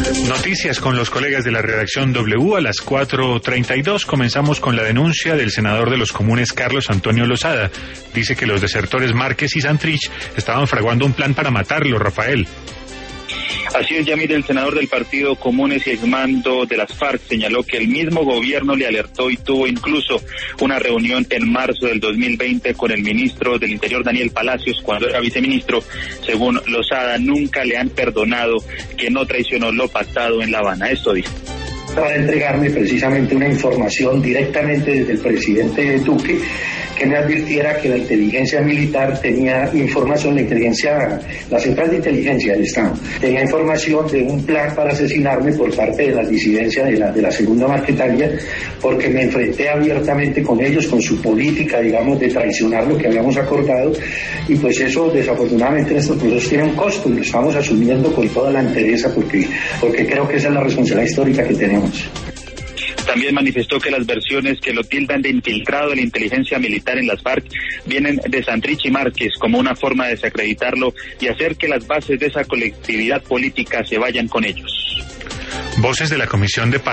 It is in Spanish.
Noticias con los colegas de la redacción W a las 4:32. Comenzamos con la denuncia del senador de los comunes, Carlos Antonio Lozada. Dice que los desertores Márquez y Santrich estaban fraguando un plan para matarlo, Rafael. Así es, Yamil, el senador del Partido Comunes y exmando de las FARC señaló que el mismo gobierno le alertó y tuvo incluso una reunión en marzo del 2020 con el ministro del Interior, Daniel Palacios, cuando era viceministro. Según Lozada, nunca le han perdonado que no traicionó lo pactado en La Habana. Esto dijo. Para entregarme precisamente una información directamente desde el presidente Duque, que me advirtiera que la inteligencia militar tenía información, la central de inteligencia del Estado, tenía información de un plan para asesinarme por parte de las disidencias de la segunda Marquetalia, porque me enfrenté abiertamente con ellos, con su política, digamos, de traicionar lo que habíamos acordado, y pues eso desafortunadamente en estos procesos tiene un costo, y lo estamos asumiendo con toda la entereza, porque creo que esa es la responsabilidad histórica que tenemos. También manifestó que las versiones que lo tildan de infiltrado de la inteligencia militar en las FARC vienen de Santrich y Márquez como una forma de desacreditarlo y hacer que las bases de esa colectividad política se vayan con ellos. Voces de la Comisión de Paz